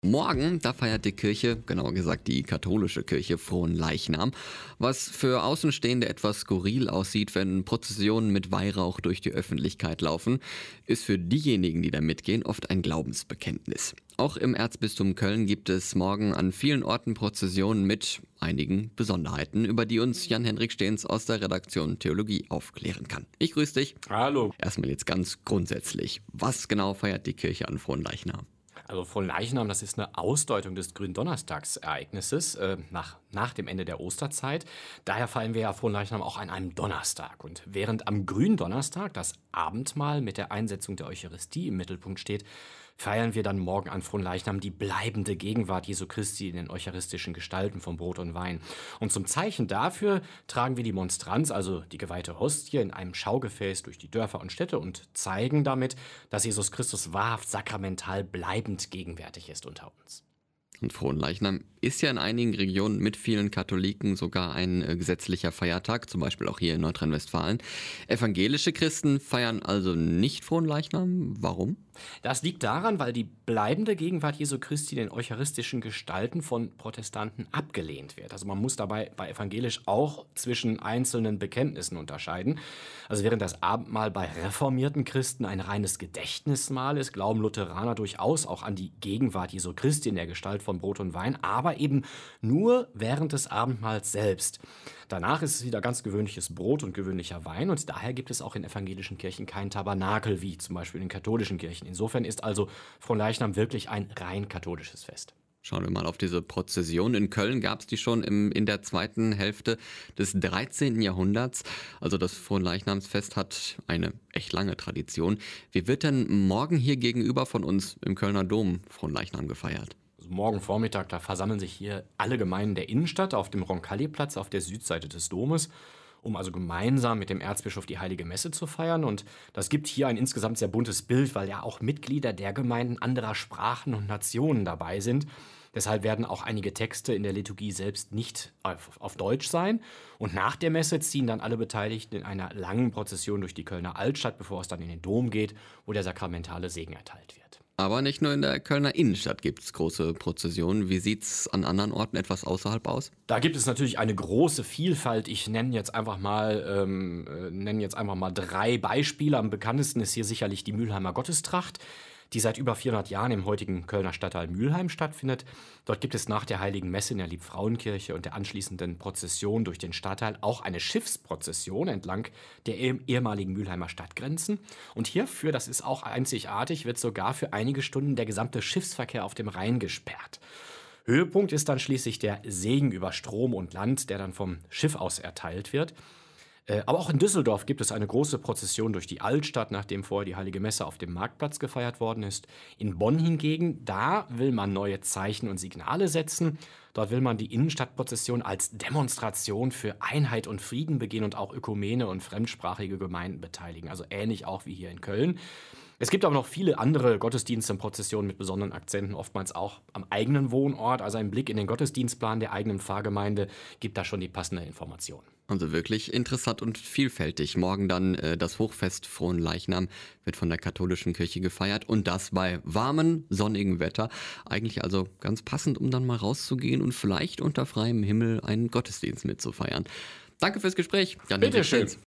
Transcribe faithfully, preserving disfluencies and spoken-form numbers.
Morgen, da feiert die Kirche, genauer gesagt die katholische Kirche, Fronleichnam. Was für Außenstehende etwas skurril aussieht, wenn Prozessionen mit Weihrauch durch die Öffentlichkeit laufen, ist für diejenigen, die da mitgehen, oft ein Glaubensbekenntnis. Auch im Erzbistum Köln gibt es morgen an vielen Orten Prozessionen mit einigen Besonderheiten, über die uns Jan-Henrik Stehns aus der Redaktion Theologie aufklären kann. Ich grüße dich. Hallo. Erstmal jetzt ganz grundsätzlich. Was genau feiert die Kirche an Fronleichnam? Also Fronleichnam, das ist eine Ausdeutung des Gründonnerstagsereignisses äh, nach, nach dem Ende der Osterzeit. Daher feiern wir ja Fronleichnam auch an einem Donnerstag. Und während am Gründonnerstag das Abendmahl mit der Einsetzung der Eucharistie im Mittelpunkt steht, feiern wir dann morgen an Fronleichnam die bleibende Gegenwart Jesu Christi in den eucharistischen Gestalten von Brot und Wein. Und zum Zeichen dafür tragen wir die Monstranz, also die geweihte Hostie, in einem Schaugefäß durch die Dörfer und Städte und zeigen damit, dass Jesus Christus wahrhaft sakramental bleibend gegenwärtig ist unter uns. Und Fronleichnam ist ja in einigen Regionen mit vielen Katholiken sogar ein äh, gesetzlicher Feiertag, zum Beispiel auch hier in Nordrhein-Westfalen. Evangelische Christen feiern also nicht Fronleichnam. Warum? Das liegt daran, weil die bleibende Gegenwart Jesu Christi in den eucharistischen Gestalten von Protestanten abgelehnt wird. Also man muss dabei bei evangelisch auch zwischen einzelnen Bekenntnissen unterscheiden. Also während das Abendmahl bei reformierten Christen ein reines Gedächtnismahl ist, glauben Lutheraner durchaus auch an die Gegenwart Jesu Christi in der Gestalt von Brot und Wein, aber eben nur während des Abendmahls selbst. Danach ist es wieder ganz gewöhnliches Brot und gewöhnlicher Wein und daher gibt es auch in evangelischen Kirchen kein Tabernakel, wie zum Beispiel in katholischen Kirchen. Insofern ist also Fronleichnam wirklich ein rein katholisches Fest. Schauen wir mal auf diese Prozession. In Köln gab es die schon im, in der zweiten Hälfte des dreizehnten Jahrhunderts. Also das Fronleichnamsfest hat eine echt lange Tradition. Wie wird denn morgen hier gegenüber von uns im Kölner Dom Fronleichnam gefeiert? Also morgen Vormittag, da versammeln sich hier alle Gemeinden der Innenstadt auf dem Roncalli-Platz auf der Südseite des Domes, um also gemeinsam mit dem Erzbischof die Heilige Messe zu feiern. Und das gibt hier ein insgesamt sehr buntes Bild, weil ja auch Mitglieder der Gemeinden anderer Sprachen und Nationen dabei sind. Deshalb werden auch einige Texte in der Liturgie selbst nicht auf, auf Deutsch sein. Und nach der Messe ziehen dann alle Beteiligten in einer langen Prozession durch die Kölner Altstadt, bevor es dann in den Dom geht, wo der sakramentale Segen erteilt wird. Aber nicht nur in der Kölner Innenstadt gibt es große Prozessionen. Wie sieht es an anderen Orten etwas außerhalb aus? Da gibt es natürlich eine große Vielfalt. Ich nenne jetzt einfach mal, ähm, äh, nenne jetzt einfach mal drei Beispiele. Am bekanntesten ist hier sicherlich die Mülheimer Gottestracht, die seit über vierhundert Jahren im heutigen Kölner Stadtteil Mülheim stattfindet. Dort gibt es nach der Heiligen Messe in der Liebfrauenkirche und der anschließenden Prozession durch den Stadtteil auch eine Schiffsprozession entlang der ehemaligen Mülheimer Stadtgrenzen. Und hierfür, das ist auch einzigartig, wird sogar für einige Stunden der gesamte Schiffsverkehr auf dem Rhein gesperrt. Höhepunkt ist dann schließlich der Segen über Strom und Land, der dann vom Schiff aus erteilt wird. Aber auch in Düsseldorf gibt es eine große Prozession durch die Altstadt, nachdem vorher die Heilige Messe auf dem Marktplatz gefeiert worden ist. In Bonn hingegen, da will man neue Zeichen und Signale setzen. Dort will man die Innenstadtprozession als Demonstration für Einheit und Frieden begehen und auch Ökumene und fremdsprachige Gemeinden beteiligen. Also ähnlich auch wie hier in Köln. Es gibt aber noch viele andere Gottesdienste und Prozessionen mit besonderen Akzenten, oftmals auch am eigenen Wohnort. Also ein Blick in den Gottesdienstplan der eigenen Pfarrgemeinde gibt da schon die passende Information. Also wirklich interessant und vielfältig. Morgen dann äh, das Hochfest Fronleichnam wird von der katholischen Kirche gefeiert und das bei warmem, sonnigem Wetter. Eigentlich also ganz passend, um dann mal rauszugehen und vielleicht unter freiem Himmel einen Gottesdienst mitzufeiern. Danke fürs Gespräch. Bitte schön.